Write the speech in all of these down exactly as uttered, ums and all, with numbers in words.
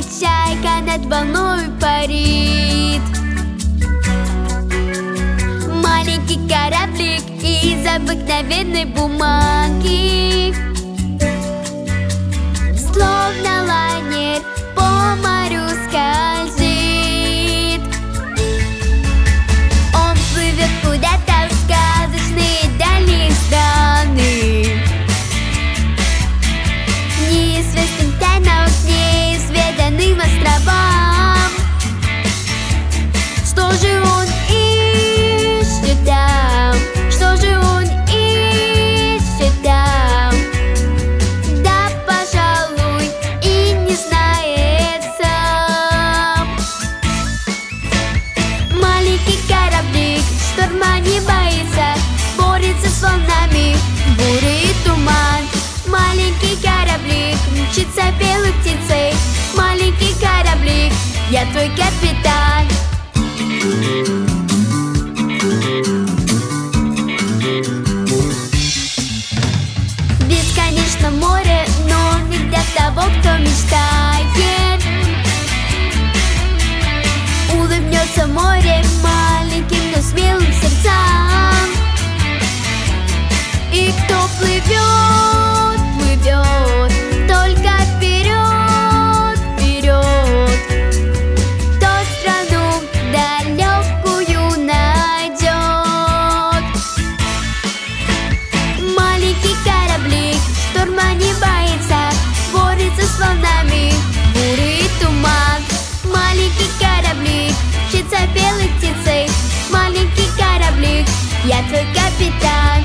чайка над волной парит. Маленький кораблик из обыкновенной бумаги, словно лайнер по морю скользит. Он плывет куда-то в сказочные дальние страны, неизвестным тайнам, неизведанным островам. Что же он ищет там? Что же он ищет там? Да, пожалуй, и не знает сам. Маленький кораблик шторма не боится, борется с волнами, буря и туман. Маленький кораблик мчится белой птицей. Маленький кораблик, я твой капитан. Бесконечно море, но не для того, кто мечтает. Улыбнется море маленьким, но смелым сердцам. И кто плывет, плывет только вперед, вперед, тот страну далекую найдет. Маленький кораблик шторма не боится, борется с волнами, буря и туман. Маленький кораблик мчится белой птицей. Маленький кораблик, я твой капитан.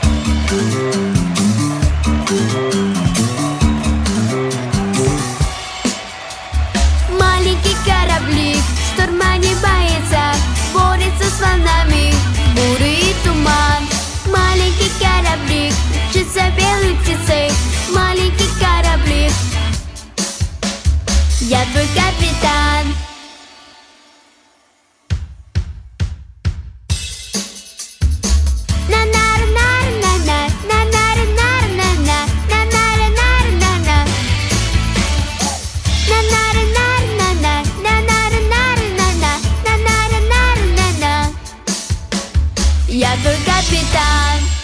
Маленький кораблик шторма не боится, борется с волнами, буря и туман. Маленький кораблик мчится белой птицей. Маленький кораблик, я твой капитан. Я твой капитан.